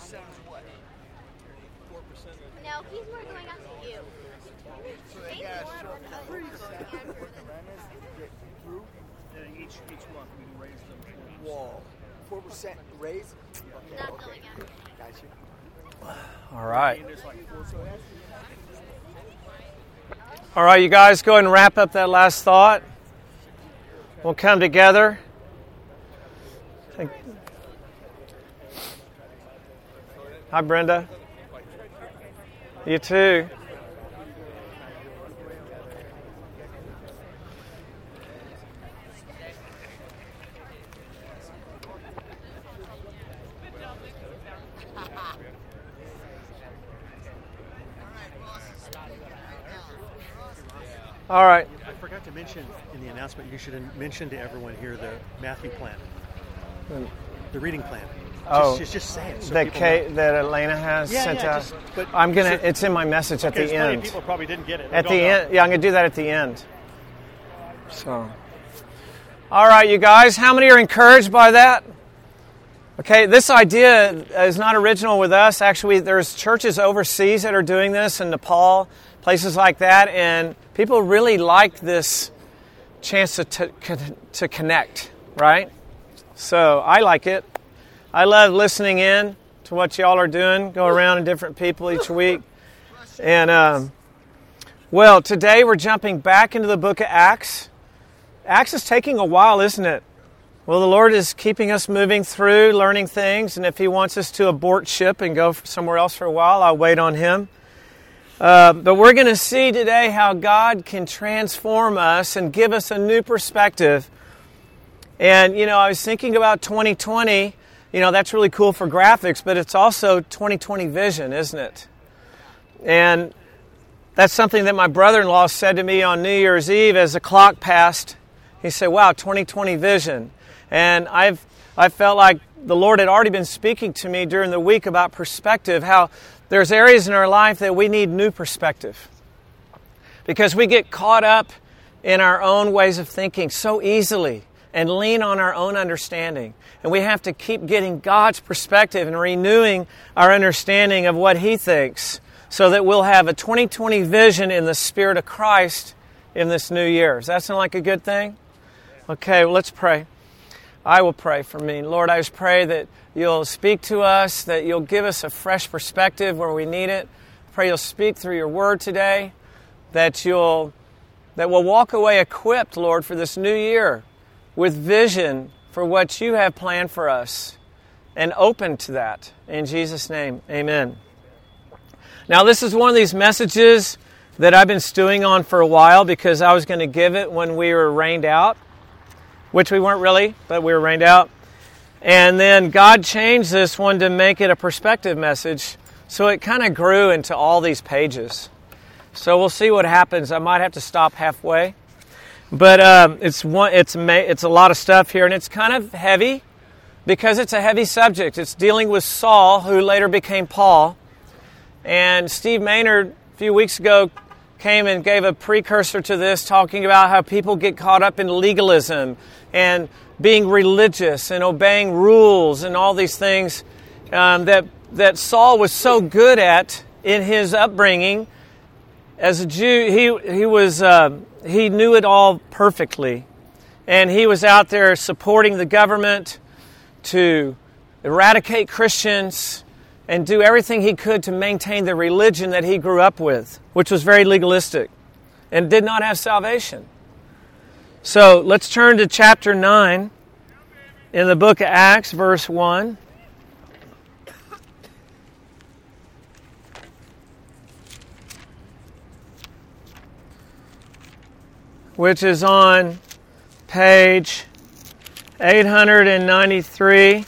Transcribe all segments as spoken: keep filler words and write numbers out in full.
No, he's more going up to you. He's more Each each month we can raise them. Whoa, four percent raise. Okay, not okay. going up. Gotcha. All right. All right, you guys, go ahead and wrap up that last thought. We'll come together. Hi, Brenda. You too. All right. I forgot to mention in the announcement, you should mention to everyone here the Matthew plan, the reading plan. Oh, just, just, just say it. So that Kate, that Elena has yeah, sent yeah, out. just, but I'm gonna. so, it's in my message at the end. People probably didn't get it. At the know. end, yeah, I'm gonna do that at the end. So, all right, you guys, how many are encouraged by that? Okay, this idea is not original with us. Actually, there's churches overseas that are doing this in Nepal, places like that, and people really like this chance to to, to connect, right? So I like it. I love listening in to what y'all are doing. Go around to different people each week. And, um, well, today we're jumping back into the book of Acts. Acts is taking a while, isn't it? Well, the Lord is keeping us moving through, learning things. And if He wants us to abort ship and go somewhere else for a while, I'll wait on Him. Uh, but we're going to see today how God can transform us and give us a new perspective. And, you know, I was thinking about twenty twenty. You know, that's really cool for graphics, but it's also twenty twenty vision, isn't it? And that's something that my brother-in-law said to me on New Year's Eve as the clock passed. He said, wow, twenty twenty vision. And I've I felt like the Lord had already been speaking to me during the week about perspective, how there's areas in our life that we need new perspective. Because we get caught up in our own ways of thinking so easily and lean on our own understanding. And we have to keep getting God's perspective and renewing our understanding of what He thinks so that we'll have a twenty twenty vision in the Spirit of Christ in this new year. Does that sound like a good thing? Okay, well, let's pray. I will pray for me. Lord, I just pray that You'll speak to us, that You'll give us a fresh perspective where we need it. I pray You'll speak through Your Word today, that you'll that we'll walk away equipped, Lord, for this new year with vision for what You have planned for us and open to that. In Jesus' name, amen. Now, this is one of these messages that I've been stewing on for a while because I was going to give it when we were rained out, which we weren't really, but we were rained out. And then God changed this one to make it a perspective message, so it kind of grew into all these pages. So we'll see what happens. I might have to stop halfway. But um, it's one, it's it's a lot of stuff here, and it's kind of heavy because it's a heavy subject. It's dealing with Saul, who later became Paul. And Steve Maynard, a few weeks ago, came and gave a precursor to this, talking about how people get caught up in legalism and being religious and obeying rules and all these things um, that that Saul was so good at in his upbringing. As a Jew, he he was uh, he knew it all perfectly, and he was out there supporting the government to eradicate Christians and do everything he could to maintain the religion that he grew up with, which was very legalistic and did not have salvation. So let's turn to chapter nine in the book of Acts, verse one. Which is on page eight hundred ninety-three.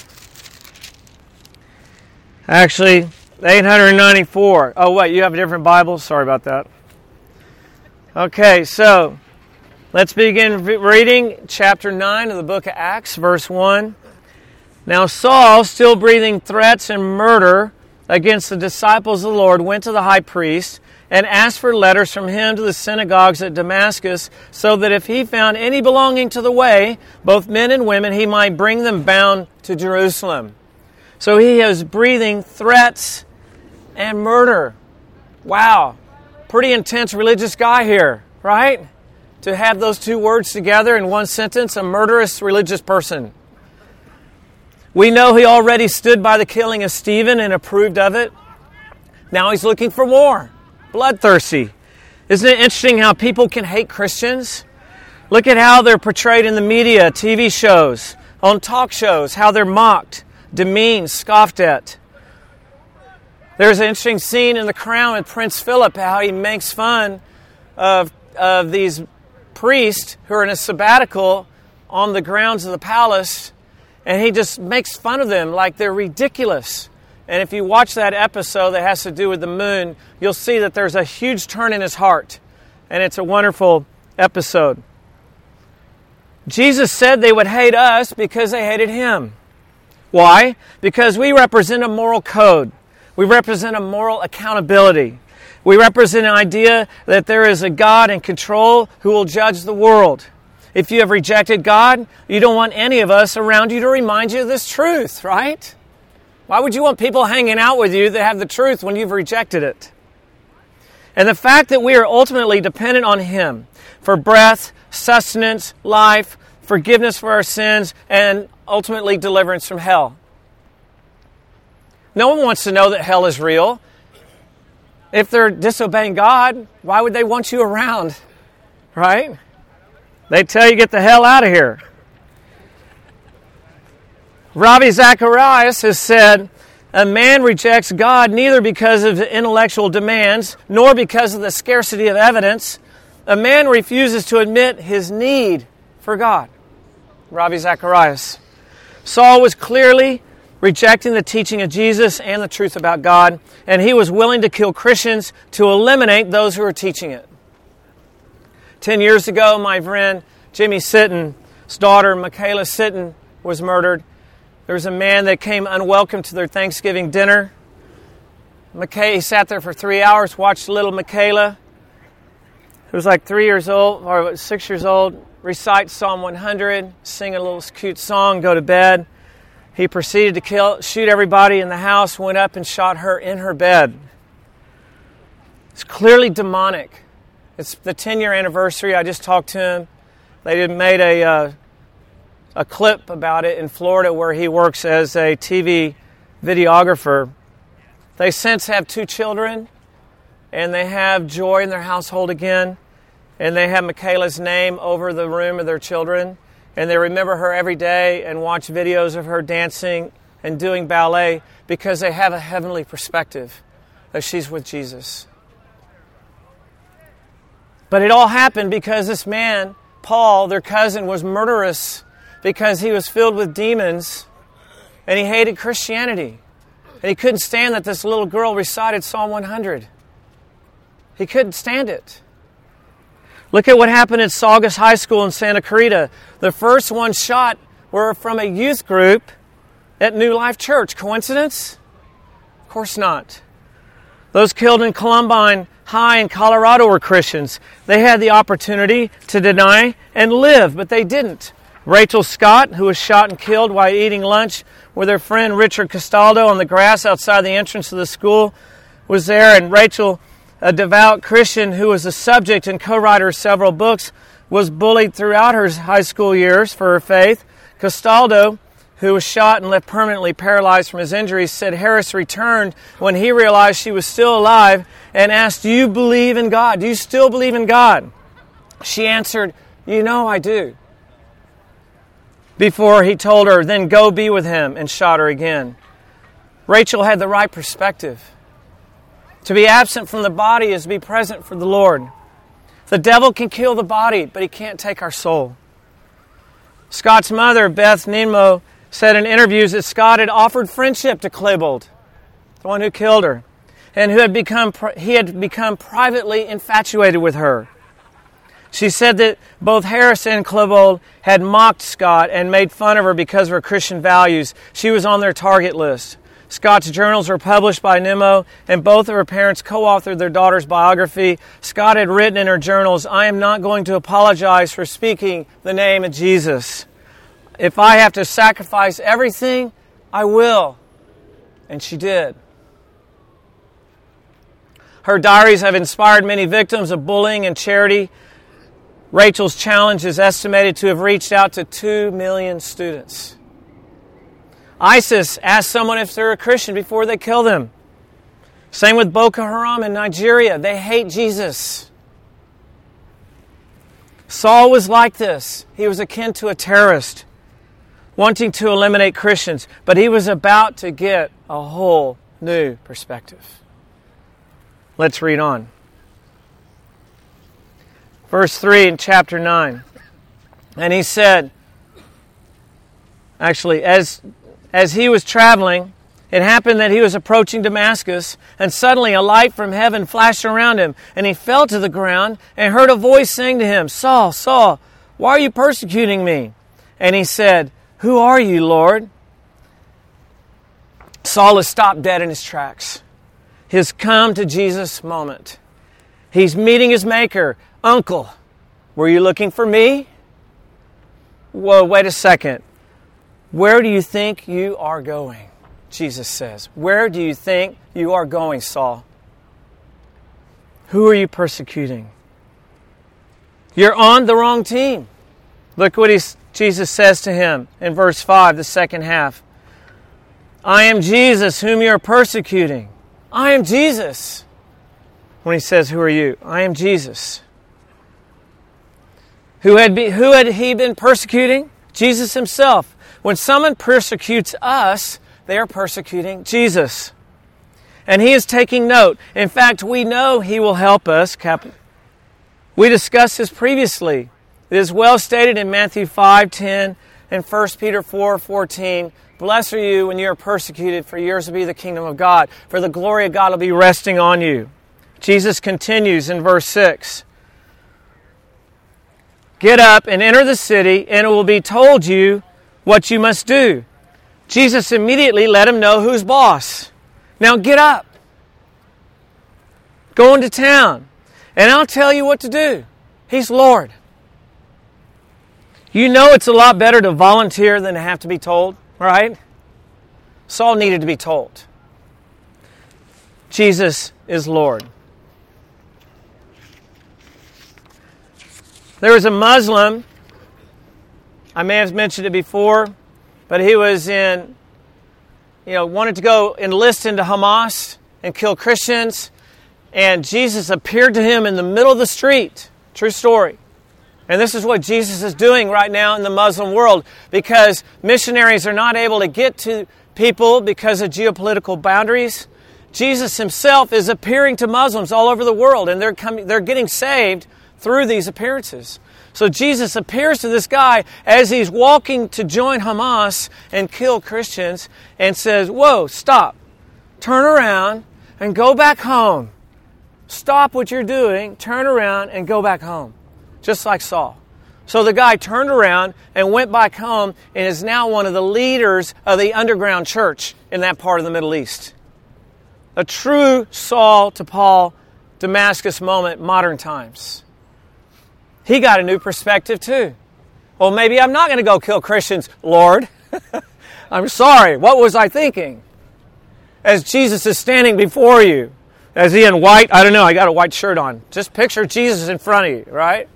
Actually, eight hundred ninety-four. Oh, wait, you have a different Bible? Sorry about that. Okay, so let's begin reading chapter nine of the book of Acts, verse one. Now Saul, still breathing threats and murder against the disciples of the Lord, went to the high priest and asked for letters from him to the synagogues at Damascus, so that if he found any belonging to the way, both men and women, he might bring them bound to Jerusalem. So he is breathing threats and murder. Wow. Pretty intense religious guy here, right? To have those two words together in one sentence, a murderous religious person. We know he already stood by the killing of Stephen and approved of it. Now he's looking for more. Bloodthirsty. Isn't it interesting how people can hate Christians? Look at how they're portrayed in the media, T V shows, on talk shows, how they're mocked, demeaned, scoffed at. There's an interesting scene in The Crown with Prince Philip, how he makes fun of, of these priests who are in a sabbatical on the grounds of the palace, and he just makes fun of them like they're ridiculous. And if you watch that episode that has to do with the moon, you'll see that there's a huge turn in his heart, and it's a wonderful episode. Jesus said they would hate us because they hated him. Why? Because we represent a moral code. We represent a moral accountability. We represent an idea that there is a God in control who will judge the world. If you have rejected God, you don't want any of us around you to remind you of this truth, right? Why would you want people hanging out with you that have the truth when you've rejected it? And the fact that we are ultimately dependent on him for breath, sustenance, life, forgiveness for our sins, and ultimately deliverance from hell. No one wants to know that hell is real. If they're disobeying God, why would they want you around? Right? They tell you, get the hell out of here. Ravi Zacharias has said, a man rejects God neither because of intellectual demands, nor because of the scarcity of evidence. A man refuses to admit his need for God. Ravi Zacharias. Saul was clearly rejecting the teaching of Jesus and the truth about God, and he was willing to kill Christians to eliminate those who were teaching it. Ten years ago, my friend Jimmy Sitton's daughter, Michaela Sitton, was murdered. There was a man that came unwelcome to their Thanksgiving dinner. McKay sat there for three hours, watched little Michaela, who was like three years old, or six years old, recite Psalm one hundred, sing a little cute song, go to bed. He proceeded to kill, shoot everybody in the house, went up and shot her in her bed. It's clearly demonic. It's the ten-year anniversary. I just talked to him. They made a uh, a clip about it in Florida where he works as a T V videographer. They since have two children, and they have joy in their household again, and they have Michaela's name over the room of their children, and they remember her every day and watch videos of her dancing and doing ballet because they have a heavenly perspective that she's with Jesus. But it all happened because this man, Paul, their cousin, was murderous because he was filled with demons and he hated Christianity. And he couldn't stand that this little girl recited Psalm one hundred. He couldn't stand it. Look at what happened at Saugus High School in Santa Clarita. The first ones shot were from a youth group at New Life Church. Coincidence? Of course not. Those killed in Columbine High in Colorado were Christians. They had the opportunity to deny and live, but they didn't. Rachel Scott, who was shot and killed while eating lunch with her friend Richard Castaldo on the grass outside the entrance of the school, was there. And Rachel, a devout Christian who was a subject and co-writer of several books, was bullied throughout her high school years for her faith. Castaldo, who was shot and left permanently paralyzed from his injuries, said Harris returned when he realized she was still alive and asked, "Do you believe in God? Do you still believe in God?" She answered, "You know I do." Before he told her, "Then go be with him," and shot her again. Rachel had the right perspective. To be absent from the body is to be present for the Lord. The devil can kill the body, but he can't take our soul. Scott's mother, Beth Nemo, said in interviews that Scott had offered friendship to Klebold, the one who killed her, and who had become he had become privately infatuated with her. She said that both Harris and Klebold had mocked Scott and made fun of her because of her Christian values. She was on their target list. Scott's journals were published by Nemo, and both of her parents co-authored their daughter's biography. Scott had written in her journals, "I am not going to apologize for speaking the name of Jesus. If I have to sacrifice everything, I will. And she did. Her diaries have inspired many victims of bullying and charity. Rachel's challenge is estimated to have reached out to two million students. ISIS asked someone if they're a Christian before they kill them. Same with Boko Haram in Nigeria. They hate Jesus. Saul was like this. He was akin to a terrorist, wanting to eliminate Christians, but he was about to get a whole new perspective. Let's read on. Verse three in chapter nine. And he said, actually, as, as he was traveling, it happened that he was approaching Damascus, and suddenly a light from heaven flashed around him, and he fell to the ground and heard a voice saying to him, Saul, Saul, why are you persecuting me? And he said, Who are you, Lord? Saul is stopped dead in his tracks. His come to Jesus moment. He's meeting his maker. Uncle, were you looking for me? Well, wait a second. Where do you think you are going? Jesus says. Where do you think you are going, Saul? Who are you persecuting? You're on the wrong team. Look what he's, Jesus says to him in verse five, the second half. I am Jesus whom you are persecuting. I am Jesus. When he says, who are you? I am Jesus. Who had, be, who had he been persecuting? Jesus himself. When someone persecutes us, they are persecuting Jesus. And he is taking note. In fact, we know he will help us. We discussed this previously. It is well stated in Matthew five ten and First Peter four fourteen. Blessed are you when you are persecuted, for yours will be the kingdom of God. For the glory of God will be resting on you. Jesus continues in verse six. Get up and enter the city, and it will be told you what you must do. Jesus immediately let him know who's boss. Now get up. Go into town, and I'll tell you what to do. He's Lord. You know it's a lot better to volunteer than to have to be told, right? Saul needed to be told. Jesus is Lord. There was a Muslim, I may have mentioned it before, but he was in, you know, wanted to go enlist into Hamas and kill Christians, and Jesus appeared to him in the middle of the street. True story. And this is what Jesus is doing right now in the Muslim world, because missionaries are not able to get to people because of geopolitical boundaries. Jesus himself is appearing to Muslims all over the world, and they're coming, they're getting saved through these appearances. So Jesus appears to this guy as he's walking to join Hamas and kill Christians and says, whoa, stop. Turn around and go back home. Stop what you're doing, turn around and go back home. Just like Saul. So the guy turned around and went back home and is now one of the leaders of the underground church in that part of the Middle East. A true Saul to Paul Damascus moment, modern times. He got a new perspective too. Well, maybe I'm not going to go kill Christians, Lord. I'm sorry. What was I thinking? As Jesus is standing before you, is he in white? I don't know. I got a white shirt on. Just picture Jesus in front of you, right?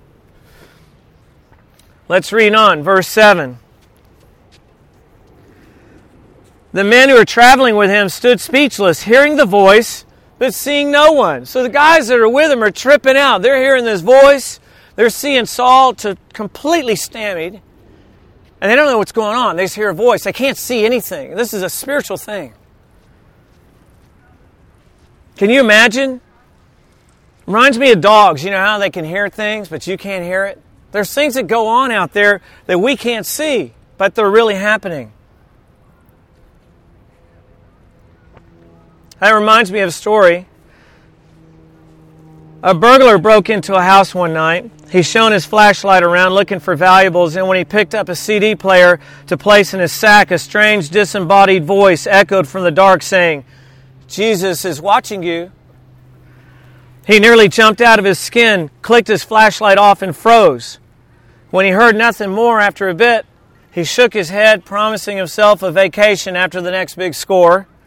Let's read on, verse seven. The men who were traveling with him stood speechless, hearing the voice, but seeing no one. So the guys that are with him are tripping out. They're hearing this voice. They're seeing Saul to completely stymied. And they don't know what's going on. They just hear a voice. They can't see anything. This is a spiritual thing. Can you imagine? Reminds me of dogs. You know how they can hear things, but you can't hear it? There's things that go on out there that we can't see, but they're really happening. That reminds me of a story. A burglar broke into a house one night. He shone his flashlight around looking for valuables, and when he picked up a C D player to place in his sack, a strange disembodied voice echoed from the dark saying, Jesus is watching you. He nearly jumped out of his skin, clicked his flashlight off, and froze. When he heard nothing more after a bit, he shook his head, promising himself a vacation after the next big score.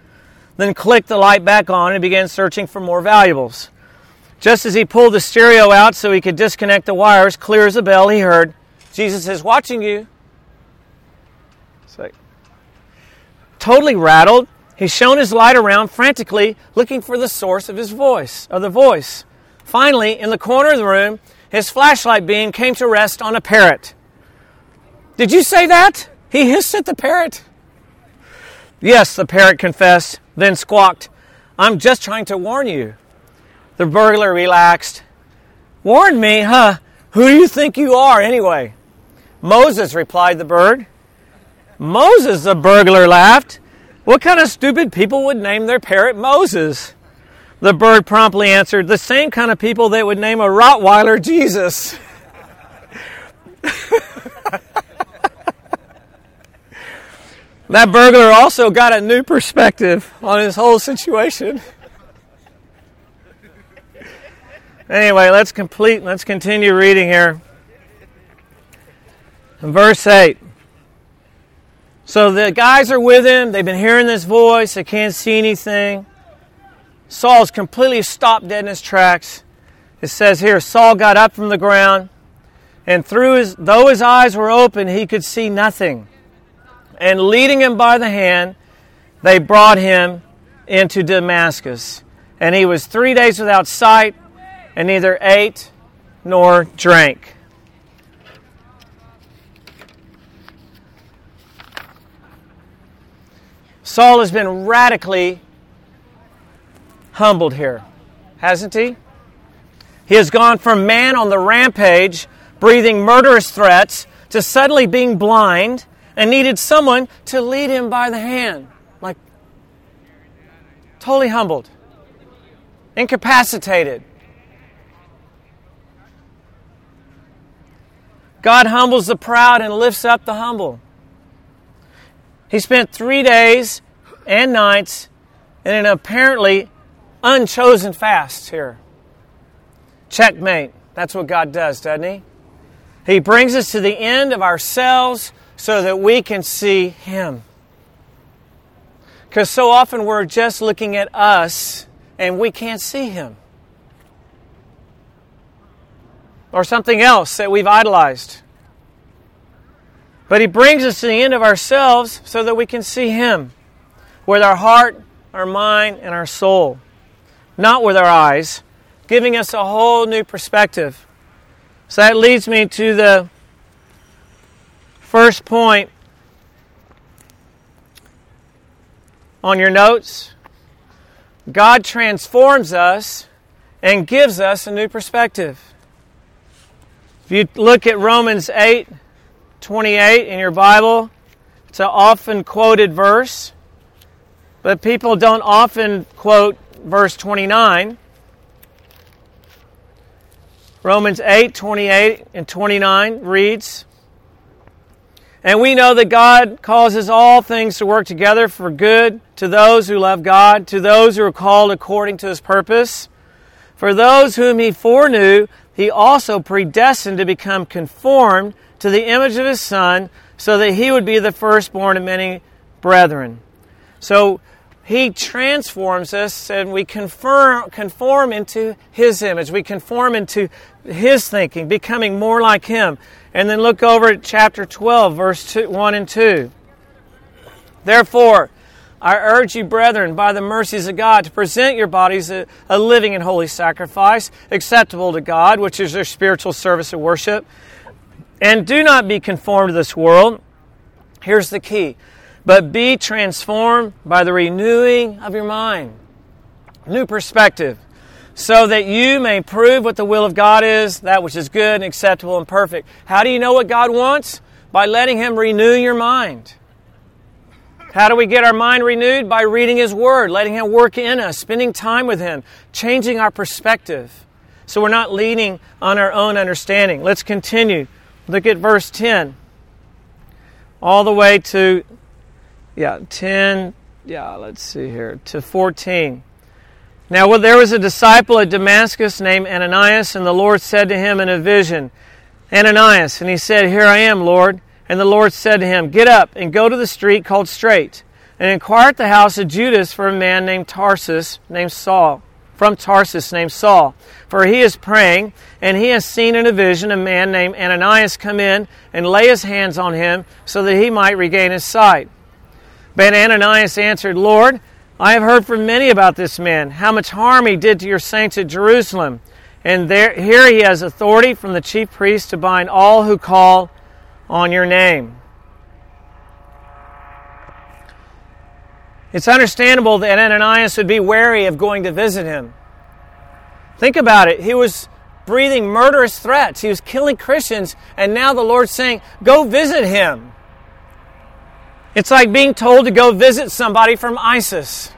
then clicked the light back on and began searching for more valuables. Just as he pulled the stereo out so he could disconnect the wires, clear as a bell, he heard, Jesus is watching you. It's like, totally rattled, he shone his light around frantically, looking for the source of his voice, of the voice. Finally, in the corner of the room, his flashlight beam came to rest on a parrot. Did you say that? He hissed at the parrot. Yes, the parrot confessed, then squawked, I'm just trying to warn you. The burglar relaxed. Warn me, huh? Who do you think you are anyway? Moses, replied the bird. Moses, the burglar laughed. What kind of stupid people would name their parrot Moses? The bird promptly answered, the same kind of people that would name a Rottweiler Jesus. That burglar also got a new perspective on his whole situation. Anyway, let's complete, let's continue reading here. In verse eight. So the guys are with him, they've been hearing this voice, they can't see anything. Saul's completely stopped dead in his tracks. It says here, Saul got up from the ground, and through his, though his eyes were open, he could see nothing. And leading him by the hand, they brought him into Damascus. And he was three days without sight, and neither ate nor drank. Saul has been radically humbled here, hasn't he? He has gone from man on the rampage, breathing murderous threats, to suddenly being blind and needed someone to lead him by the hand. Like, totally humbled, incapacitated. God humbles the proud and lifts up the humble. He spent three days and nights in an apparently unchosen fast here. Checkmate. That's what God does, doesn't He? He brings us to the end of ourselves so that we can see Him. Because so often we're just looking at us and we can't see Him. Or something else that we've idolized. But He brings us to the end of ourselves so that we can see Him with our heart, our mind, and our soul. Not with our eyes, giving us a whole new perspective. So that leads me to the first point on your notes. God transforms us and gives us a new perspective. If you look at Romans eight twenty-eight in your Bible, it's an often quoted verse, but people don't often quote verse twenty-nine. Romans eight twenty-eight and twenty-nine reads, and we know that God causes all things to work together for good to those who love God, to those who are called according to His purpose. For those whom He foreknew, He also predestined to become conformed to the image of His Son, so that He would be the firstborn of many brethren. So He transforms us and we conform, conform into His image. We conform into His thinking, becoming more like Him. And then look over at chapter twelve, verse two, one and two. Therefore, I urge you, brethren, by the mercies of God, to present your bodies a, a living and holy sacrifice, acceptable to God, which is your spiritual service of worship. And do not be conformed to this world. Here's the key. But be transformed by the renewing of your mind. New perspective. So that you may prove what the will of God is, that which is good and acceptable and perfect. How do you know what God wants? By letting Him renew your mind. How do we get our mind renewed? By reading His Word, letting Him work in us, spending time with Him, changing our perspective. So we're not leaning on our own understanding. Let's continue. Look at verse ten. All the way to, yeah, ten, yeah, let's see here, to fourteen. Now, well, there was a disciple at Damascus named Ananias, and the Lord said to him in a vision, Ananias, and he said, Here I am, Lord. And the Lord said to him, Get up and go to the street called Straight, and inquire at the house of Judas for a man named Tarsus, named Saul, from Tarsus named Saul. For he is praying, and he has seen in a vision a man named Ananias come in and lay his hands on him so that he might regain his sight. But Ananias answered, Lord, I have heard from many about this man, how much harm he did to your saints at Jerusalem. And there, here he has authority from the chief priest to bind all who call on your name. It's understandable that Ananias would be wary of going to visit him. Think about it. He was breathing murderous threats. He was killing Christians, and now the Lord's saying, go visit him. It's like being told to go visit somebody from ISIS.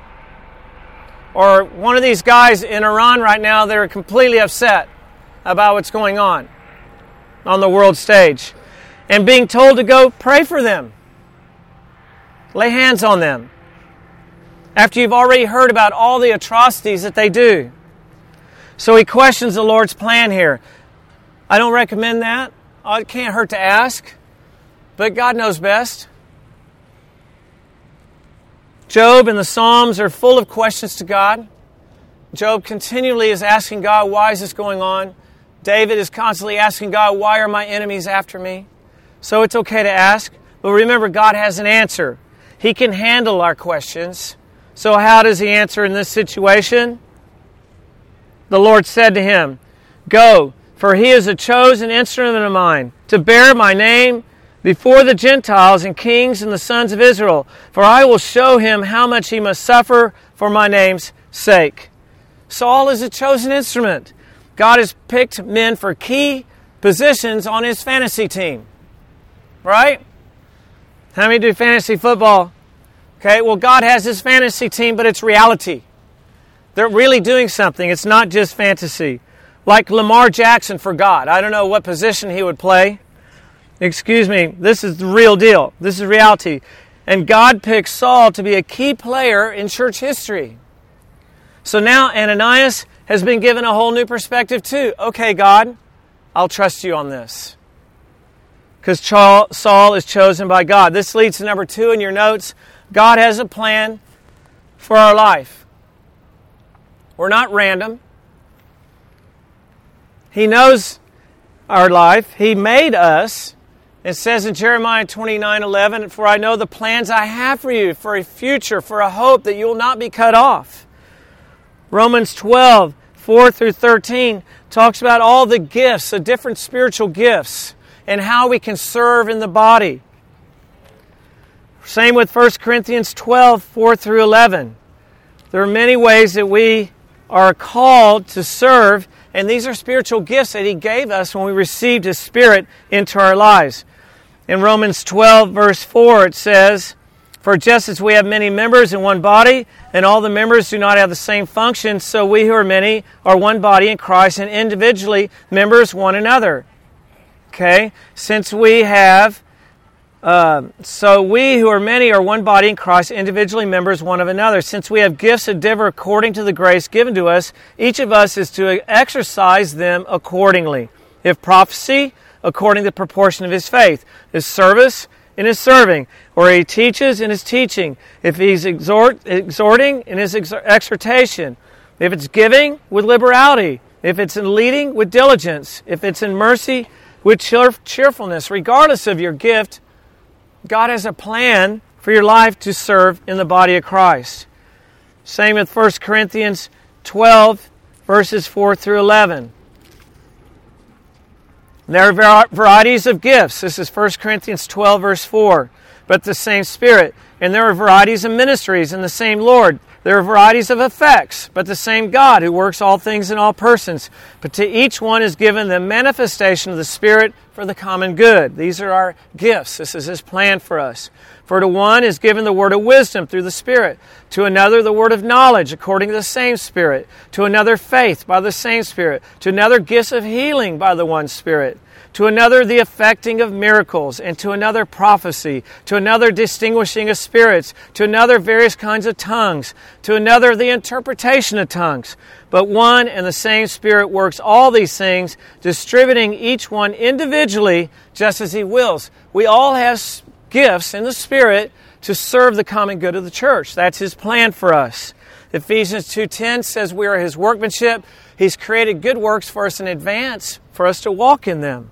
Or one of these guys in Iran right now that are completely upset about what's going on on the world stage. And being told to go pray for them. Lay hands on them. After you've already heard about all the atrocities that they do. So he questions the Lord's plan here. I don't recommend that. It can't hurt to ask. But God knows best. Job and the Psalms are full of questions to God. Job continually is asking God, why is this going on? David is constantly asking God, why are my enemies after me? So it's okay to ask. But remember, God has an answer. He can handle our questions. So how does he answer in this situation? The Lord said to him, Go, for he is a chosen instrument of mine, to bear my name before the Gentiles and kings and the sons of Israel, for I will show him how much he must suffer for my name's sake. Saul is a chosen instrument. God has picked men for key positions on his fantasy team. Right? How many do fantasy football? Okay, well, God has his fantasy team, but it's reality. They're really doing something. It's not just fantasy. Like Lamar Jackson for God. I don't know what position he would play. Excuse me, this is the real deal. This is reality. And God picked Saul to be a key player in church history. So now Ananias has been given a whole new perspective too. Okay, God, I'll trust you on this. Because Saul is chosen by God. This leads to number two in your notes. God has a plan for our life. We're not random. He knows our life. He made us. It says in Jeremiah twenty-nine eleven, For I know the plans I have for you, for a future, for a hope that you will not be cut off. Romans twelve four through thirteen talks about all the gifts, the different spiritual gifts, and how we can serve in the body. Same with First Corinthians twelve four through eleven. There are many ways that we are called to serve, and these are spiritual gifts that He gave us when we received His Spirit into our lives. In Romans twelve, verse four, it says, For just as we have many members in one body, and all the members do not have the same function, so we who are many are one body in Christ, and individually members one another. Okay? Since we have, uh, so we who are many are one body in Christ, individually members one of another. Since we have gifts that differ according to the grace given to us, each of us is to exercise them accordingly. If prophecy, according to the proportion of his faith. His service, in his serving. Or he teaches, in his teaching. If he's exhort, exhorting, in his ex- exhortation. If it's giving, with liberality. If it's in leading, with diligence. If it's in mercy, with cheer- cheerfulness. Regardless of your gift, God has a plan for your life to serve in the body of Christ. Same with First Corinthians twelve, verses four through eleven. There are varieties of gifts. This is First Corinthians twelve, verse four. But the same Spirit. And there are varieties of ministries in the same Lord. There are varieties of effects, but the same God who works all things in all persons. But to each one is given the manifestation of the Spirit for the common good. These are our gifts. This is His plan for us. For to one is given the word of wisdom through the Spirit. To another the word of knowledge according to the same Spirit. To another faith by the same Spirit. To another gifts of healing by the one Spirit. To another the effecting of miracles, and to another prophecy, to another distinguishing of spirits, to another various kinds of tongues, to another the interpretation of tongues. But one and the same Spirit works all these things, distributing each one individually just as He wills. We all have gifts in the Spirit to serve the common good of the church. That's His plan for us. Ephesians two ten says we are His workmanship. He's created good works for us in advance for us to walk in them.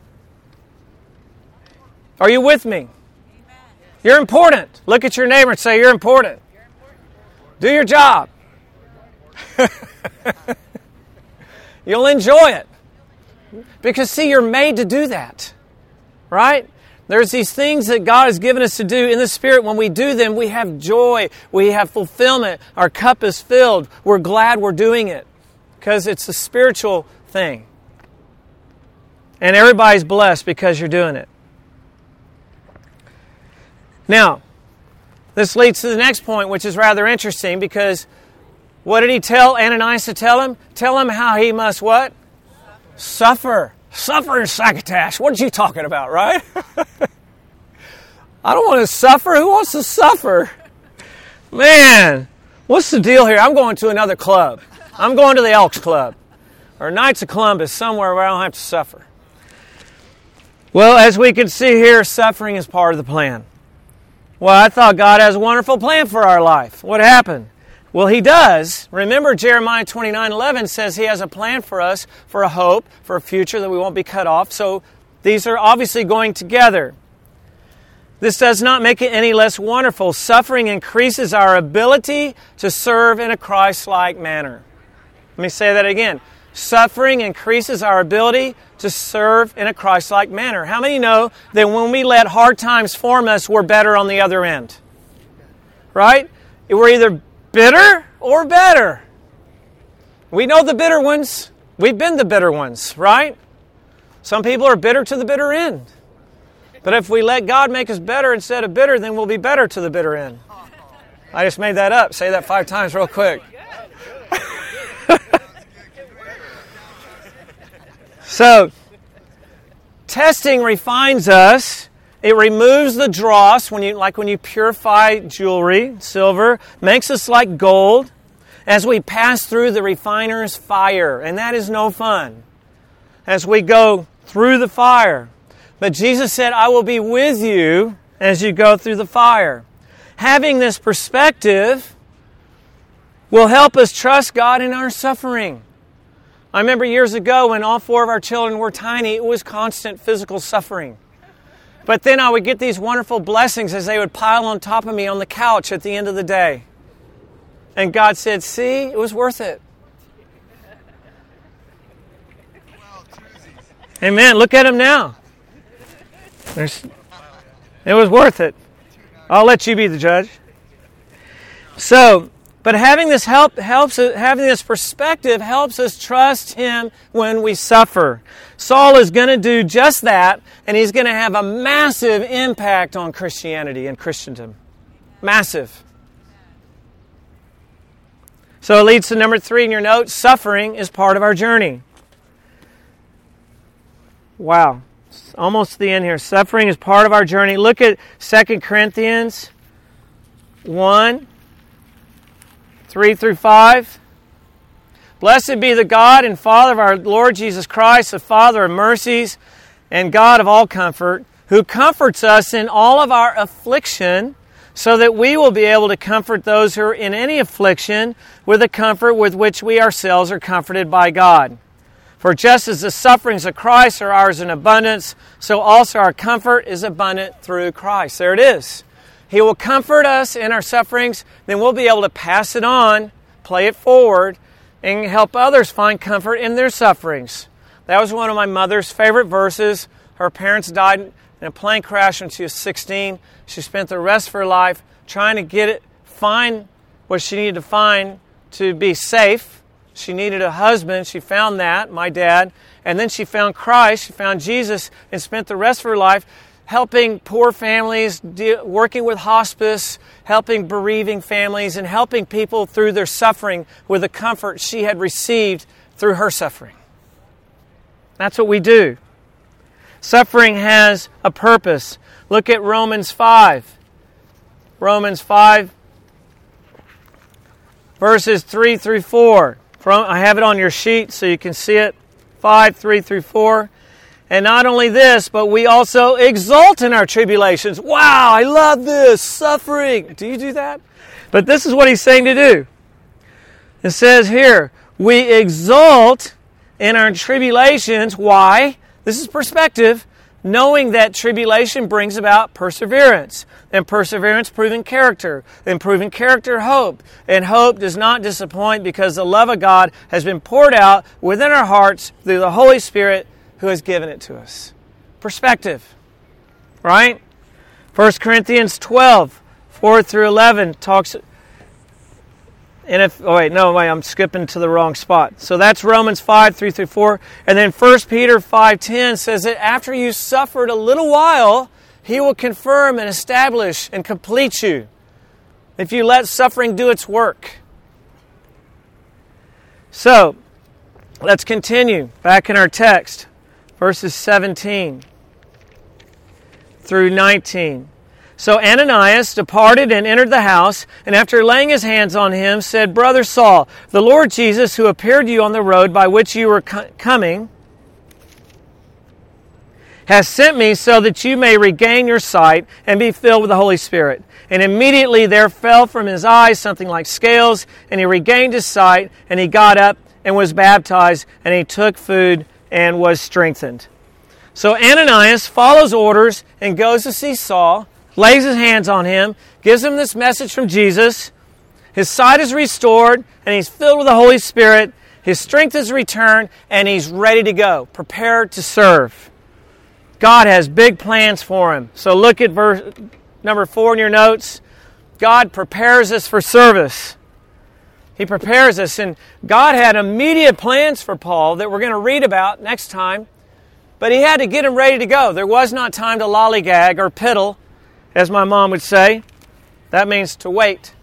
Are you with me? Amen. You're important. Look at your neighbor and say, you're important. You're important. Do your job. You'll enjoy it. Because, see, you're made to do that. Right? There's these things that God has given us to do in the Spirit. When we do them, we have joy. We have fulfillment. Our cup is filled. We're glad we're doing it. Because it's a spiritual thing. And everybody's blessed because you're doing it. Now, this leads to the next point, which is rather interesting, because what did he tell Ananias to tell him? Tell him how he must what? Suffer. Suffer in Sacotash. What are you talking about, right? I don't want to suffer. Who wants to suffer? Man, what's the deal here? I'm going to another club. I'm going to the Elks Club or Knights of Columbus, somewhere where I don't have to suffer. Well, as we can see here, suffering is part of the plan. Well, I thought God has a wonderful plan for our life. What happened? Well, He does. Remember, Jeremiah twenty-nine eleven says He has a plan for us, for a hope, for a future that we won't be cut off. So these are obviously going together. This does not make it any less wonderful. Suffering increases our ability to serve in a Christ-like manner. Let me say that again. Suffering increases our ability to serve in a Christ-like manner. How many know that when we let hard times form us, we're better on the other end? Right? We're either bitter or better. We know the bitter ones. We've been the bitter ones, right? Some people are bitter to the bitter end. But if we let God make us better instead of bitter, then we'll be better to the bitter end. I just made that up. Say that five times real quick. So, testing refines us. It removes the dross, when you, like when you purify jewelry, silver, makes us like gold as we pass through the refiner's fire. And that is no fun as we go through the fire. But Jesus said, I will be with you as you go through the fire. Having this perspective will help us trust God in our suffering. I remember years ago when all four of our children were tiny, it was constant physical suffering. But then I would get these wonderful blessings as they would pile on top of me on the couch at the end of the day. And God said, see, it was worth it. Amen. Look at them now. There's, it was worth it. I'll let you be the judge. So, but having this help helps having this perspective helps us trust Him when we suffer. Saul is going to do just that, and he's going to have a massive impact on Christianity and Christendom. Massive. So it leads to number three in your notes. Suffering is part of our journey. Wow. It's almost to the end here. Suffering is part of our journey. Look at Second Corinthians one. three through five. Blessed be the God and Father of our Lord Jesus Christ, the Father of mercies and God of all comfort, who comforts us in all of our affliction, so that we will be able to comfort those who are in any affliction with the comfort with which we ourselves are comforted by God. For just as the sufferings of Christ are ours in abundance, so also our comfort is abundant through Christ. There it is. He will comfort us in our sufferings, then we'll be able to pass it on, play it forward, and help others find comfort in their sufferings. That was one of my mother's favorite verses. Her parents died in a plane crash when she was sixteen. She spent the rest of her life trying to get it, find what she needed to find to be safe. She needed a husband. She found that, my dad. And then she found Christ. She found Jesus and spent the rest of her life helping poor families, working with hospice, helping bereaving families, and helping people through their suffering with the comfort she had received through her suffering. That's what we do. Suffering has a purpose. Look at Romans five. Romans five, verses three through four. From, I have it on your sheet so you can see it. five, three through four. And not only this, but we also exult in our tribulations. Wow, I love this, suffering. Do you do that? But this is what he's saying to do. It says here, we exult in our tribulations. Why? This is perspective, knowing that tribulation brings about perseverance. And perseverance, proven character. And proven character, hope. And hope does not disappoint because the love of God has been poured out within our hearts through the Holy Spirit who has given it to us. Perspective. Right? First Corinthians twelve, four through eleven talks... And if, oh wait, no, wait, I'm skipping to the wrong spot. So that's Romans five, three through four. And then First Peter five ten says that after you suffered a little while, He will confirm and establish and complete you if you let suffering do its work. So, let's continue back in our text, verses seventeen through nineteen. So Ananias departed and entered the house, and after laying his hands on him, said, Brother Saul, the Lord Jesus, who appeared to you on the road by which you were co- coming, has sent me so that you may regain your sight and be filled with the Holy Spirit. And immediately there fell from his eyes something like scales, and he regained his sight, and he got up and was baptized, and he took food and was strengthened. So Ananias follows orders and goes to see Saul, lays his hands on him, gives him this message from Jesus. His sight is restored, and he's filled with the Holy Spirit. His strength is returned, and he's ready to go, prepared to serve. God has big plans for him. So look at verse number four in your notes. God prepares us for service. He prepares us, and God had immediate plans for Paul that we're going to read about next time, but he had to get him ready to go. There was not time to lollygag or piddle, as my mom would say. That means to wait.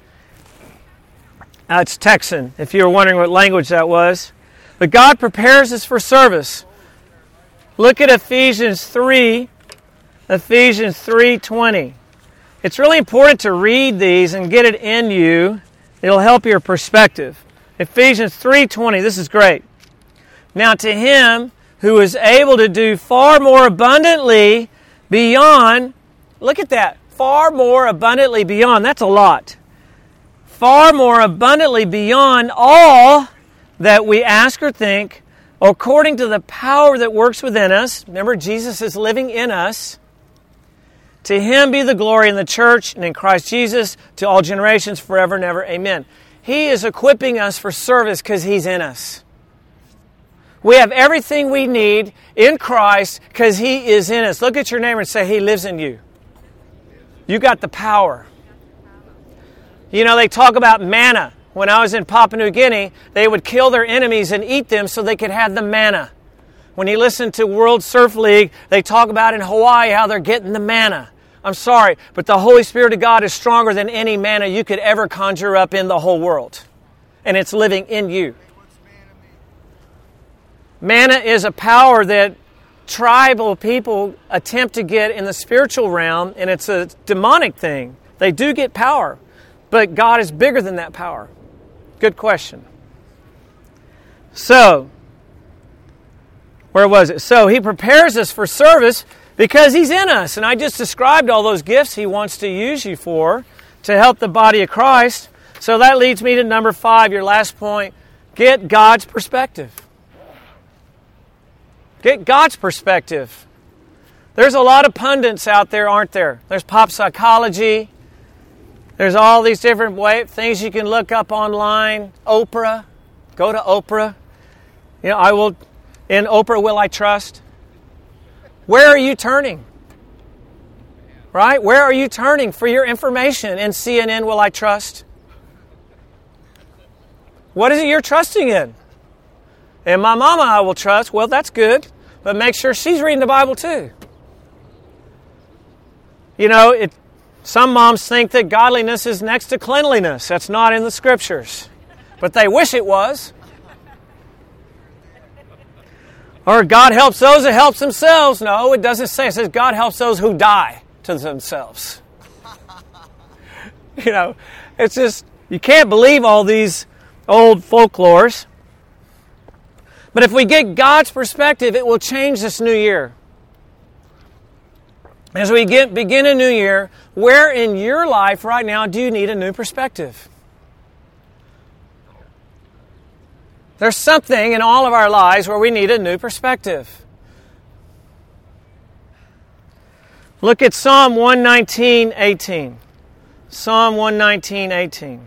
Uh, it's Texan, if you were wondering what language that was. But God prepares us for service. Look at Ephesians three, Ephesians three twenty. It's really important to read these and get it in you. It'll help your perspective. Ephesians three twenty, this is great. Now to him who is able to do far more abundantly beyond, look at that, far more abundantly beyond, that's a lot. Far more abundantly beyond all that we ask or think, according to the power that works within us. Remember, Jesus is living in us. To him be the glory in the church and in Christ Jesus to all generations forever and ever. Amen. He is equipping us for service because he's in us. We have everything we need in Christ because he is in us. Look at your neighbor and say, he lives in you. You got the power. You know, they talk about manna. When I was in Papua New Guinea, they would kill their enemies and eat them so they could have the manna. When you listen to World Surf League, they talk about in Hawaii how they're getting the manna. I'm sorry, but the Holy Spirit of God is stronger than any manna you could ever conjure up in the whole world. And it's living in you. Manna is a power that tribal people attempt to get in the spiritual realm, and it's a demonic thing. They do get power, but God is bigger than that power. Good question. So, where was it? So, he prepares us for service because he's in us. And I just described all those gifts he wants to use you for to help the body of Christ. So that leads me to number five, your last point. Get God's perspective. Get God's perspective. There's a lot of pundits out there, aren't there? There's pop psychology. There's all these different way, things you can look up online. Oprah. Go to Oprah. You know, I will, in Oprah will I trust? Where are you turning? Right? Where are you turning for your information? In C N N will I trust? What is it you're trusting in? And my mama I will trust. Well, that's good. But make sure she's reading the Bible too. You know, it, some moms think that godliness is next to cleanliness. That's not in the Scriptures. But they wish it was. Or God helps those that helps themselves. No, it doesn't say. It says God helps those who die to themselves. You know, it's just, you can't believe all these old folklores. But if we get God's perspective, it will change this new year. As we get, begin a new year, where in your life right now do you need a new perspective? There's something in all of our lives where we need a new perspective. Look at Psalm one nineteen, eighteen. Psalm one nineteen, eighteen.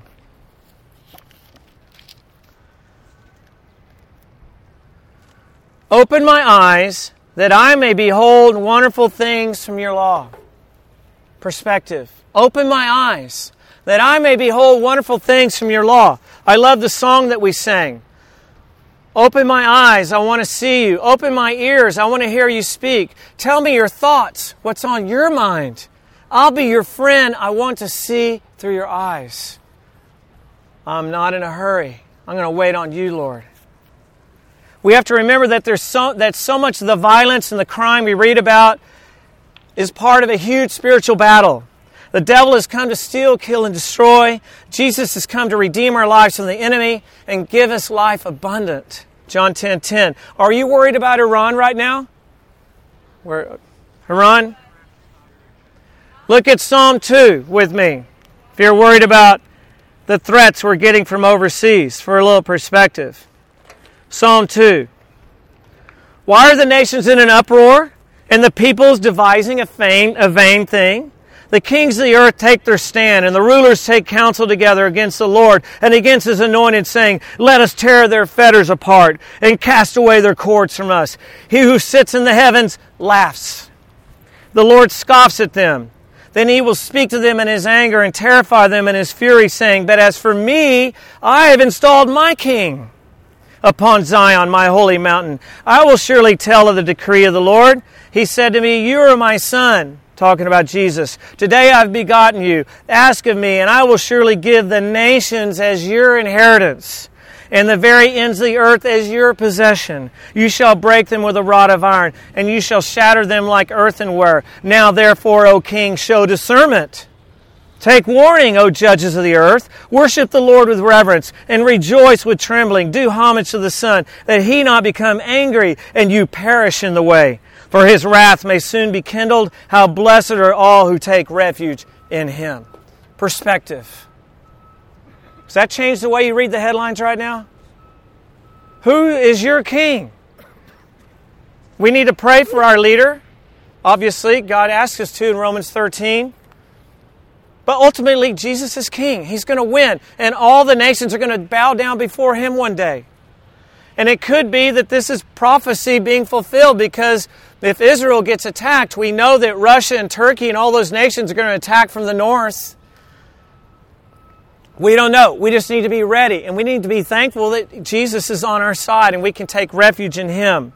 Open my eyes that I may behold wonderful things from your law. Perspective. Open my eyes that I may behold wonderful things from your law. I love the song that we sang. Open my eyes, I want to see you. Open my ears, I want to hear you speak. Tell me your thoughts, what's on your mind. I'll be your friend, I want to see through your eyes. I'm not in a hurry. I'm going to wait on you, Lord. We have to remember that there's so, that so much of the violence and the crime we read about is part of a huge spiritual battle. The devil has come to steal, kill, and destroy. Jesus has come to redeem our lives from the enemy and give us life abundant. John ten ten. Are you worried about Iran right now? Where, Iran? Look at Psalm two with me. If you're worried about the threats we're getting from overseas, for a little perspective. Psalm two. Why are the nations in an uproar, and the peoples devising a vain, a vain thing? The kings of the earth take their stand, and the rulers take counsel together against the Lord and against His anointed, saying, let us tear their fetters apart and cast away their cords from us. He who sits in the heavens laughs. The Lord scoffs at them. Then He will speak to them in His anger and terrify them in His fury, saying, but as for me, I have installed my king upon Zion, my holy mountain. I will surely tell of the decree of the Lord. He said to me, you are my son. Talking about Jesus. Today I've begotten you. Ask of me, and I will surely give the nations as your inheritance, and the very ends of the earth as your possession. You shall break them with a rod of iron, and you shall shatter them like earthenware. Now therefore, O king, show discernment. Take warning, O judges of the earth. Worship the Lord with reverence, and rejoice with trembling. Do homage to the Son, that He not become angry, and you perish in the way. For His wrath may soon be kindled. How blessed are all who take refuge in Him. Perspective. Does that change the way you read the headlines right now? Who is your king? We need to pray for our leader. Obviously, God asks us to in Romans thirteen. But ultimately, Jesus is king. He's going to win. And all the nations are going to bow down before Him one day. And it could be that this is prophecy being fulfilled, because if Israel gets attacked, we know that Russia and Turkey and all those nations are going to attack from the north. We don't know. We just need to be ready. And we need to be thankful that Jesus is on our side and we can take refuge in Him.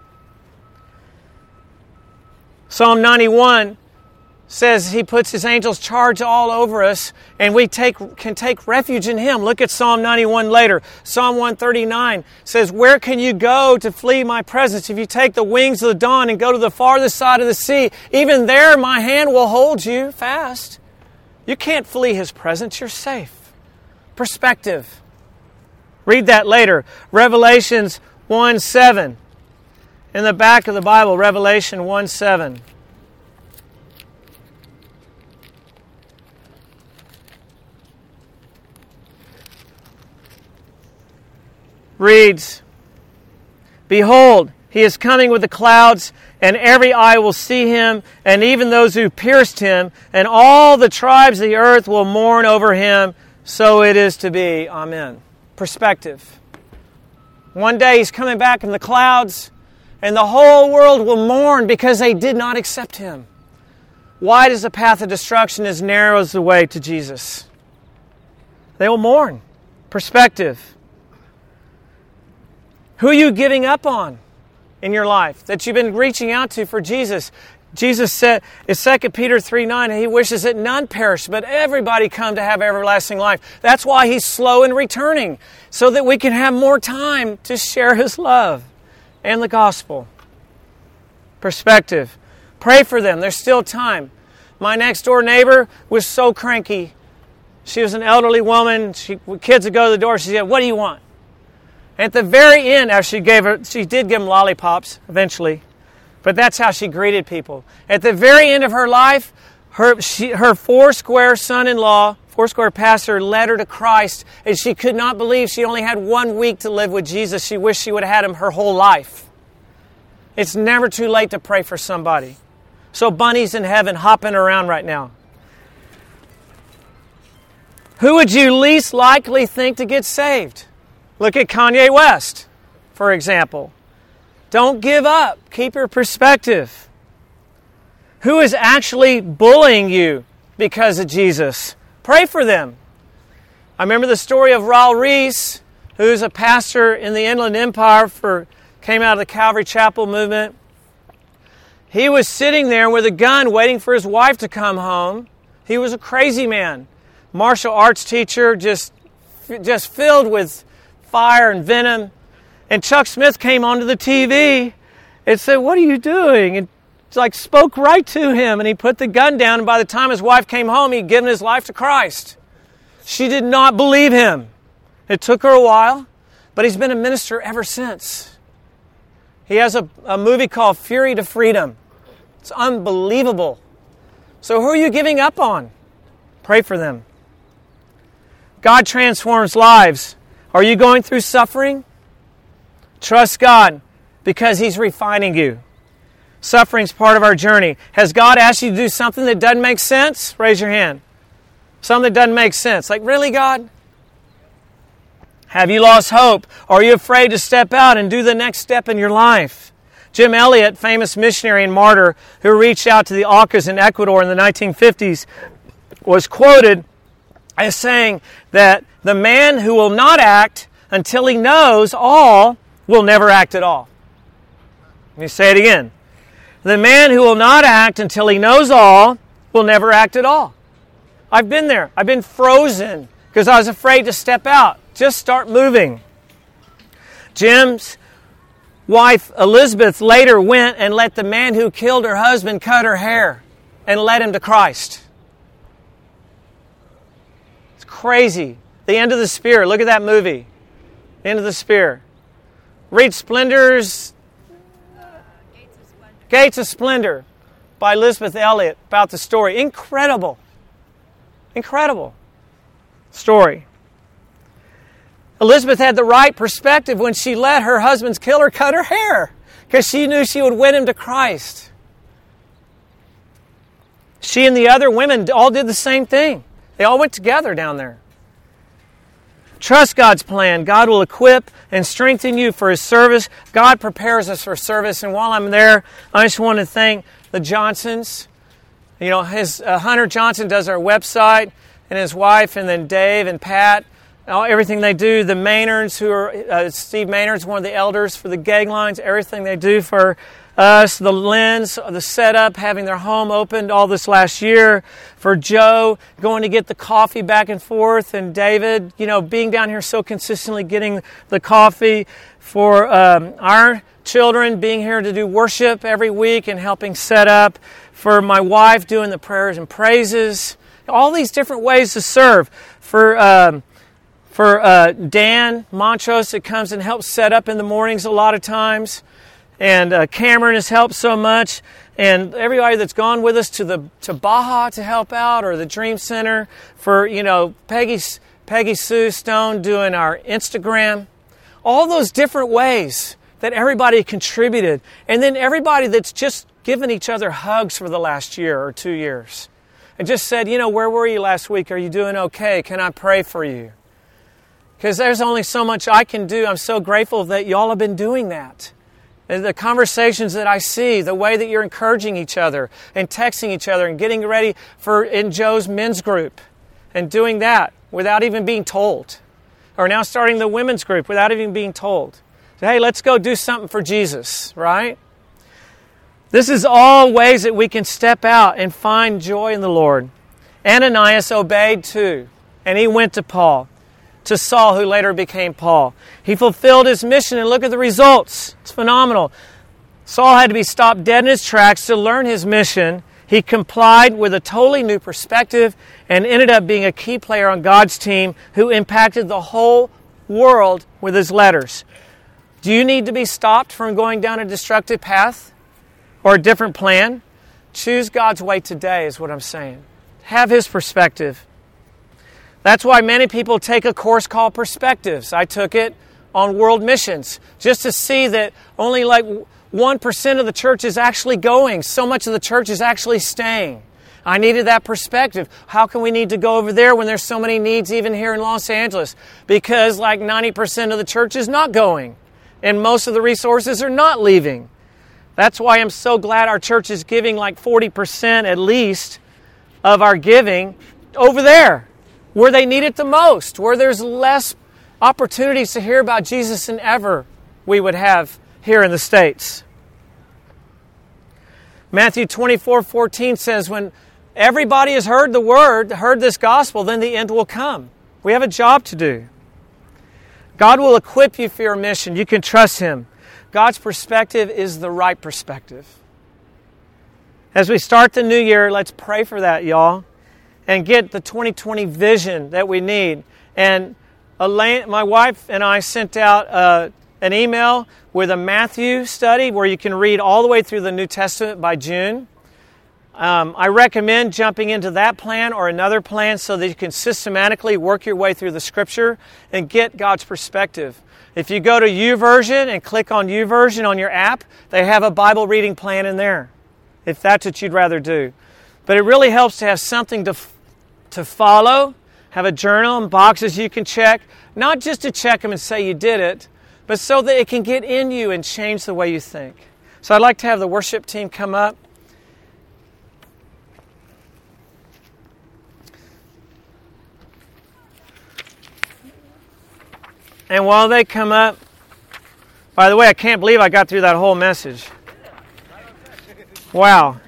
Psalm ninety-one says He puts His angels charge all over us, and we take can take refuge in Him. Look at Psalm ninety-one later. Psalm one thirty-nine says, where can you go to flee my presence? If you take the wings of the dawn and go to the farthest side of the sea, even there my hand will hold you fast. You can't flee His presence. You're safe. Perspective. Read that later. Revelations one seven. In the back of the Bible, Revelation one seven. Reads, behold, He is coming with the clouds, and every eye will see Him, and even those who pierced Him, and all the tribes of the earth will mourn over Him. So it is to be. Amen. Perspective. One day He's coming back in the clouds, and the whole world will mourn because they did not accept Him. Wide is the path of destruction, as narrow is the way to Jesus. They will mourn. Perspective. Who are you giving up on in your life that you've been reaching out to for Jesus? Jesus said in Second Peter three nine, He wishes that none perish, but everybody come to have everlasting life. That's why He's slow in returning, so that we can have more time to share His love and the gospel. Perspective. Pray for them. There's still time. My next door neighbor was so cranky. She was an elderly woman. She, kids would go to the door. She said, what do you want? At the very end, as she gave her, she did give him lollipops eventually, but that's how she greeted people. At the very end of her life, her she, her four-square son-in-law, four-square pastor, led her to Christ, and she could not believe she only had one week to live with Jesus. She wished she would have had him her whole life. It's never too late to pray for somebody. So Bunny's in heaven hopping around right now. Who would you least likely think to get saved? Look at Kanye West, for example. Don't give up. Keep your perspective. Who is actually bullying you because of Jesus? Pray for them. I remember the story of Raul Reese, who's a pastor in the Inland Empire, for came out of the Calvary Chapel movement. He was sitting there with a gun waiting for his wife to come home. He was a crazy man. Martial arts teacher, just, just filled with fire and venom. And Chuck Smith came onto the T V and said, "What are you doing?" And like spoke right to him. And he put the gun down. And by the time his wife came home, he'd given his life to Christ. She did not believe him. It took her a while, but he's been a minister ever since. He has a, a movie called Fury to Freedom. It's unbelievable. So who are you giving up on? Pray for them. God transforms lives. Are you going through suffering? Trust God because He's refining you. Suffering's part of our journey. Has God asked you to do something that doesn't make sense? Raise your hand. Something that doesn't make sense. Like, really, God? Have you lost hope? Are you afraid to step out and do the next step in your life? Jim Elliot, famous missionary and martyr who reached out to the Aucas in Ecuador in the nineteen fifties, was quoted as saying that the man who will not act until he knows all will never act at all. Let me say it again. The man who will not act until he knows all will never act at all. I've been there. I've been frozen because I was afraid to step out. Just start moving. Jim's wife, Elizabeth, later went and let the man who killed her husband cut her hair and led him to Christ. It's crazy. The End of the Spear. Look at that movie. The End of the Spear. Read Splendor's Gates of Splendor. Gates of Splendor by Elizabeth Elliot about the story. Incredible. Incredible story. Elizabeth had the right perspective when she let her husband's killer cut her hair because she knew she would win him to Christ. She and the other women all did the same thing. They all went together down there. Trust God's plan. God will equip and strengthen you for His service. God prepares us for service. And while I'm there, I just want to thank the Johnsons. You know, his uh, Hunter Johnson does our website, and his wife, and then Dave and Pat. Everything they do, the Maynards, who are, uh, Steve Maynard's one of the elders for the Gag Lines, everything they do for us, the Lens, the setup, having their home opened all this last year, for Joe going to get the coffee back and forth, and David, you know, being down here so consistently getting the coffee, for um, our children being here to do worship every week and helping set up, for my wife doing the prayers and praises, all these different ways to serve, for um, For uh, Dan Montrose that comes and helps set up in the mornings a lot of times. And uh, Cameron has helped so much. And everybody that's gone with us to the to Baja to help out, or the Dream Center. For, you know, Peggy, Peggy Sue Stone doing our Instagram. All those different ways that everybody contributed. And then everybody that's just given each other hugs for the last year or two years. And just said, you know, where were you last week? Are you doing okay? Can I pray for you? Because there's only so much I can do. I'm so grateful that y'all have been doing that. And the conversations that I see, the way that you're encouraging each other and texting each other and getting ready for in Joe's men's group and doing that without even being told. Or now starting the women's group without even being told. So, hey, let's go do something for Jesus, right? This is all ways that we can step out and find joy in the Lord. Ananias obeyed too, and he went to Paul. To Saul, who later became Paul. He fulfilled his mission, and look at the results. It's phenomenal. Saul had to be stopped dead in his tracks to learn his mission. He complied with a totally new perspective and ended up being a key player on God's team who impacted the whole world with his letters. Do you need to be stopped from going down a destructive path or a different plan? Choose God's way today is what I'm saying. Have his perspective. That's why many people take a course called Perspectives. I took it on world missions just to see that only like one percent of the church is actually going. So much of the church is actually staying. I needed that perspective. How can we need to go over there when there's so many needs even here in Los Angeles? Because like ninety percent of the church is not going. And most of the resources are not leaving. That's why I'm so glad our church is giving like forty percent at least of our giving over there, where they need it the most, where there's less opportunities to hear about Jesus than ever we would have here in the States. Matthew twenty-four fourteen says, when everybody has heard the word, heard this gospel, then the end will come. We have a job to do. God will equip you for your mission. You can trust him. God's perspective is the right perspective. As we start the new year, let's pray for that, y'all, and get the twenty twenty vision that we need. And Elaine, my wife and I sent out uh, an email with a Matthew study where you can read all the way through the New Testament by June. Um, I recommend jumping into that plan or another plan so that you can systematically work your way through the Scripture and get God's perspective. If you go to YouVersion and click on YouVersion on your app, they have a Bible reading plan in there, if that's what you'd rather do. But it really helps to have something to to follow, have a journal and boxes you can check, not just to check them and say you did it, but so that it can get in you and change the way you think. So I'd like to have the worship team come up. And while they come up, by the way, I can't believe I got through that whole message. Wow.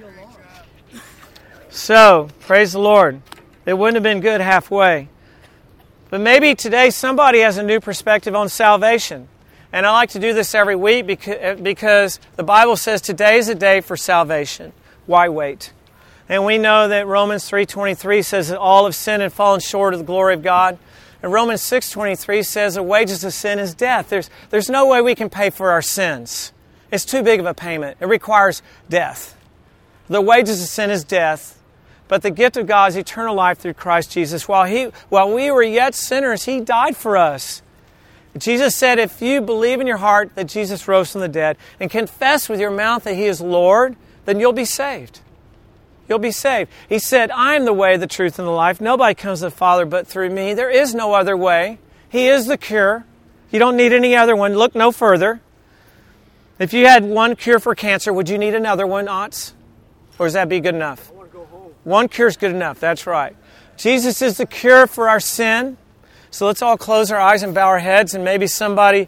So, praise the Lord. It wouldn't have been good halfway. But maybe today somebody has a new perspective on salvation. And I like to do this every week because the Bible says today is a day for salvation. Why wait? And we know that Romans three twenty-three says that all have sinned and fallen short of the glory of God. And Romans six twenty-three says the wages of sin is death. There's, there's no way we can pay for our sins. It's too big of a payment. It requires death. The wages of sin is death. But the gift of God is eternal life through Christ Jesus. While he, while we were yet sinners, he died for us. Jesus said, if you believe in your heart that Jesus rose from the dead and confess with your mouth that he is Lord, then you'll be saved. You'll be saved. He said, I am the way, the truth, and the life. Nobody comes to the Father but through me. There is no other way. He is the cure. You don't need any other one. Look no further. If you had one cure for cancer, would you need another one, Otts? Or does that be good enough? One cure is good enough. That's right. Jesus is the cure for our sin. So let's all close our eyes and bow our heads, and maybe somebody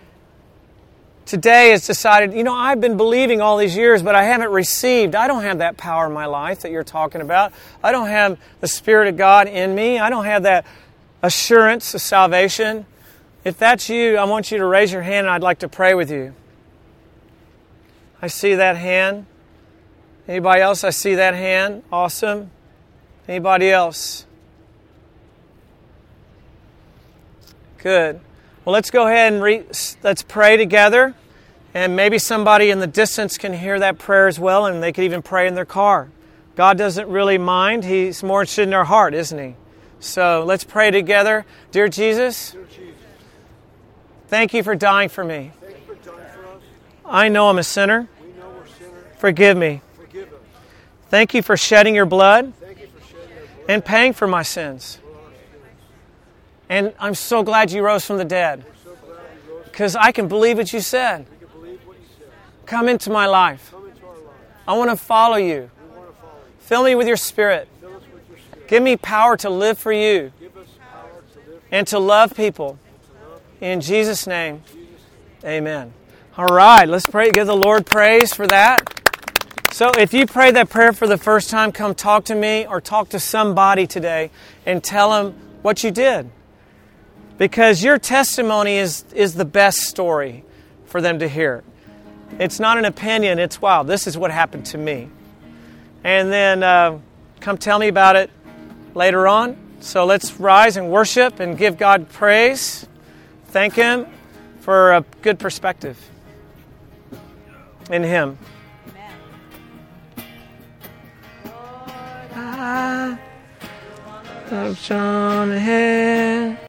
today has decided, you know, I've been believing all these years, but I haven't received. I don't have that power in my life that you're talking about. I don't have the Spirit of God in me. I don't have that assurance of salvation. If that's you, I want you to raise your hand, and I'd like to pray with you. I see that hand. Anybody else? I see that hand. Awesome. Anybody else? Good. Well, let's go ahead and re- let's pray together. And maybe somebody in the distance can hear that prayer as well, and they could even pray in their car. God doesn't really mind. He's more interested in our heart, isn't he? So let's pray together. Dear Jesus, Dear Jesus, thank you for dying for me. Thank you for dying for us. I know I'm a sinner. We know we're sinners. Forgive me. Forgive us. Thank you for shedding your blood, Thank you for shedding your blood and paying for my sins. for our sins. And I'm so glad you rose from the dead, We're so glad you rose. because I can believe what you said. We can believe what you said. Come into my life. Come into our lives. I want to follow you. We want to follow you. Fill me with your Spirit. Fill us with your Spirit. Give me power to live for you Give us power to live and to love people. and to love In Jesus' name, Jesus. amen. All right, let's pray. Give the Lord praise for that. So if you prayed that prayer for the first time, come talk to me or talk to somebody today and tell them what you did. Because your testimony is, is the best story for them to hear. It's not an opinion. It's, wow, this is what happened to me. And then uh, come tell me about it later on. So let's rise and worship and give God praise. thank Him for a good perspective in Him. Amen. I've shown ahead.